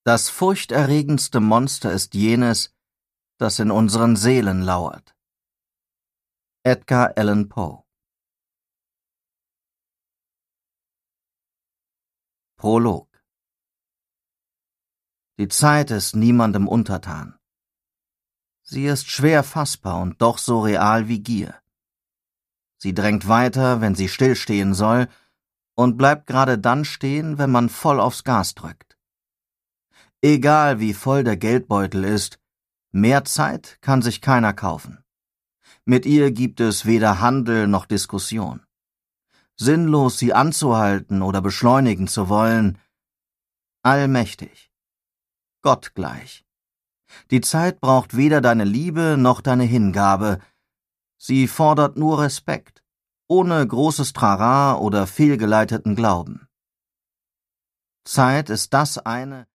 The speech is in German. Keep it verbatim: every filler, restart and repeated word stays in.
Das furchterregendste Monster ist jenes, das in unseren Seelen lauert. Edgar Allan Poe. Prolog. Die Zeit ist niemandem untertan. Sie ist schwer fassbar und doch so real wie Gier. Sie drängt weiter, wenn sie stillstehen soll, und bleibt gerade dann stehen, wenn man voll aufs Gas drückt. Egal wie voll der Geldbeutel ist, mehr Zeit kann sich keiner kaufen. Mit ihr gibt es weder Handel noch Diskussion. Sinnlos sie anzuhalten oder beschleunigen zu wollen, allmächtig, gottgleich. Die Zeit braucht weder deine Liebe noch deine Hingabe, sie fordert nur Respekt, ohne großes Trara oder fehlgeleiteten Glauben. Zeit ist das eine,